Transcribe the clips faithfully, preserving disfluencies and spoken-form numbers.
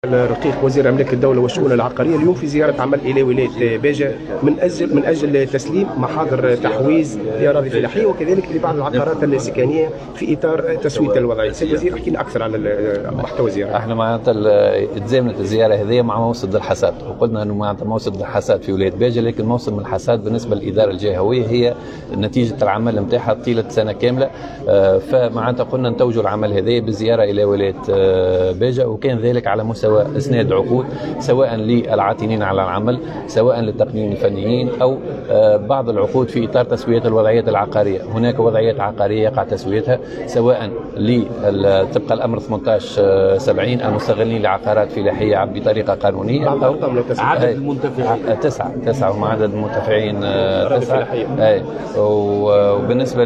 رقيق وزير املاك الدوله والشؤون العقاريه اليوم في زياره عمل الى ولايه باجه من اجل من اجل تسليم محاضر تحويز لاراضي فلاحيه وكذلك لبعض العقارات السكنيه في اطار تسويه الوضعيه. سيد الوزير احكي لنا اكثر على محتوى الزياره. احنا معناتها تزامنت الزياره هذه مع موسم الحصاد، وقلنا انه معناتها موسم الحصاد في ولايه باجه، لكن موسم الحصاد بالنسبه للاداره الجهويه هي نتيجه العمل نتاعها طيله سنه كامله، فمعناتها قلنا نتوجوا العمل هذه بزياره الى ولايه باجه، وكان ذلك على مستوى اسناد عقود سواء للعاتنين على العمل سواء للتقنيين الفنيين او بعض العقود في اطار تسويه الوضعيات العقاريه. هناك وضعيات عقاريه يقع تسويتها سواء طبق الامر ثمانية عشر سبعين المستغلين لعقارات فلاحيه بطريقه قانونيه او عدد المنتفعين تسعه تسعه هم عدد المنتفعين تسعه. اي وبالنسبه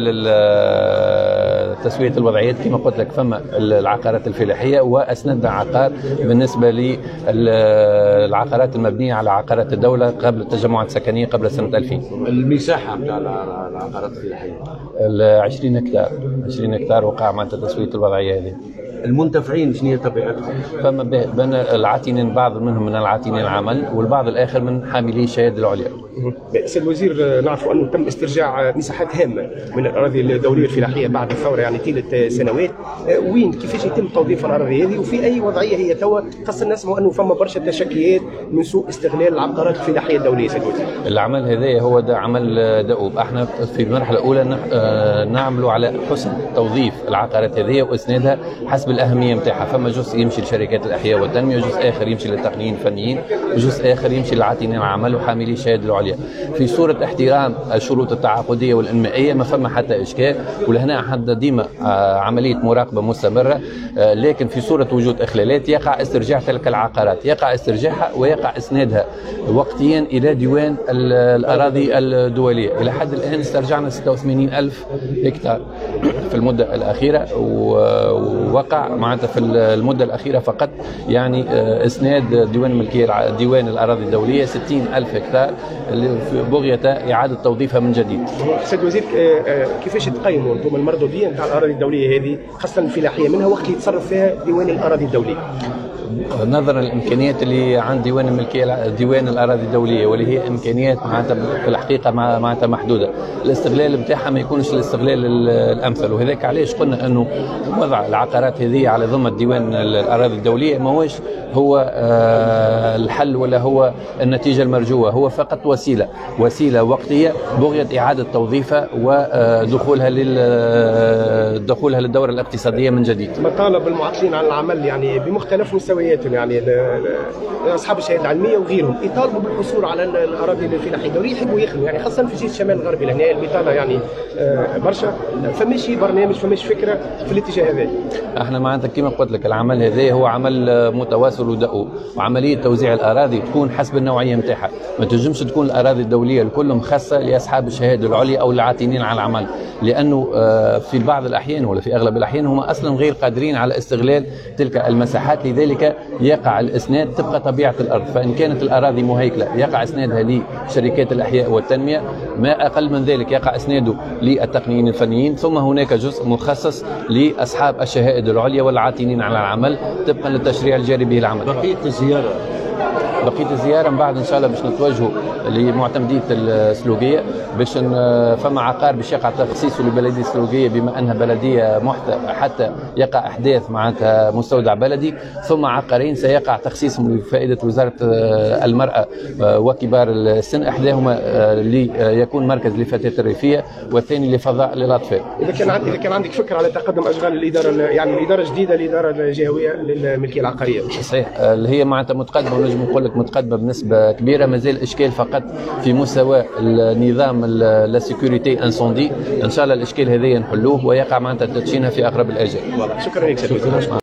لل تسويه الوضعيات كما قلت لك فما العقارات الفلاحيه واسندنا عقار بالنسبه للعقارات المبنيه على عقارات الدوله قبل التجمعات السكنيه قبل سنه ألفين. المساحه نتاع العقارات الفلاحيه عشرين هكتار عشرين هكتار وقع مع تسويه الوضعيه هذه. المنتفعين شنو هي طبيعتهم؟ فما بين العاتنين بعض منهم من العاتنين العمل والبعض الاخر من حاملي الشهاده العليا. سيد الوزير نعرف انه تم استرجاع مساحات هامه من الاراضي الدوليه الفلاحيه بعد الثوره يعني طيله سنوات، وين كيفاش يتم توظيف الاراضي هذه وفي اي وضعيه هي توا، خاصه نسمعوا انه فما برشا تشكيات من سوء استغلال العقارات الفلاحيه الدوليه. سيد الوزير العمل هذا هو ده عمل دؤوب، احنا في المرحله الاولى نعملوا على حسن توظيف العقارات هذه واسنادها حسب الاهميه نتاعها. فما جزء يمشي لشركات الاحياء والتنميه، جزء اخر يمشي للتقنيين الفنيين، وجزء اخر يمشي للعاتنين العمل وحاملي الشهاده العليا. في صوره احترام الشروط التعاقديه والانمائيه ما فما حتى اشكال، ولهنا حتى ديما عمليه مراقبه مستمره، لكن في صوره وجود اخلالات يقع استرجاع تلك العقارات، يقع استرجاعها ويقع اسنادها وقتيا الى ديوان الاراضي الدوليه. الى حد الان استرجعنا ستة وثمانين ألف هكتار في المده الاخيره، ووقع معناتها في المده الاخيره فقط يعني اسناد ديوان الملكيه ديوان الاراضي الدوليه ستين ألف هكتار اللي بغيه اعاده توظيفها من جديد. سيد الوزير كيفاش تقيموا انتم المردوديه نتاع الاراضي الدوليه هذه خاصه الفلاحيه منها وقت اللي يتصرف فيها ديوان الاراضي الدوليه؟ نظرا للامكانيات اللي عند ديوان الملكيه ديوان الاراضي الدوليه واللي هي امكانيات معناتها في الحقيقه معناتها محدوده، الاستغلال بتاعها ما يكونش الاستغلال الامثل، وهذاك علاش قلنا انه وضع العقارات هذه على ضمن ديوان الاراضي الدوليه ماهوش هو الحل ولا هو النتيجه المرجوه، هو فقط وسيله وسيله وقتيه بغيه اعاده توظيفها ودخولها لل دخولها للدوره الاقتصاديه من جديد. مطالب المعطلين عن العمل يعني بمختلف مستوياتهم، يعني اصحاب الشهاده العلميه وغيرهم يطالبوا بالحصول على الاراضي الفلاحيه الدوليه، يحبوا يخدموا يعني خاصه في جهه الشمال الغربي لهنا البطاله يعني برشا، فماشي برنامج فماشي فكره في الاتجاه هذا. احنا معناتها كما قلت لك العمل هذا هو عمل متواصل ودؤوب، وعمليه توزيع الاراضي تكون حسب النوعيه نتاعها، ما تنجمش تكون الاراضي الدوليه الكل خاصه لاصحاب الشهاده العليا او العاتنين على العمل، لانه في بعض الاحيان ولا في اغلب الاحيان هم اصلا غير قادرين على استغلال تلك المساحات، لذلك يقع الاسناد تبقى طبيعه الارض. فان كانت الاراضي مهيكله يقع اسنادها لشركات الاحياء والتنميه، ما اقل من ذلك يقع اسناده للتقنيين الفنيين، ثم هناك جزء مخصص لاصحاب الشهائد العليا والعاتنين على العمل طبقا للتشريع الجاري به العمل. بقيه الزياره بقيه الزياره من بعد ان شاء الله باش نتوجهوا لمعتمديه السلوقيه، باش فما عقار باش يقع تخصيصه لبلديه السلوقيه بما انها بلديه محتى حتى يقع احداث معناتها مستودع بلدي، ثم عقارين سيقع تخصيصهم لفائده وزاره المراه وكبار السن، احداهما ليكون مركز للفتيات الريفيه والثاني لفضاء للاطفال. اذا كان اذا كان عندك فكره على تقدم اشغال الاداره يعني الاداره الجديده الاداره الجهويه للملكيه العقاريه؟ صحيح، اللي هي معناتها متقدمه ونجم نقول لك متقدمه بنسبه كبيره، مازال الاشكال فقط في مستوى النظام لا سيكوريتي انسوندي، ان شاء الله الاشكال هذا نحلوه ويقع معناتها تدشينها في اقرب الاجال. شكرا لك.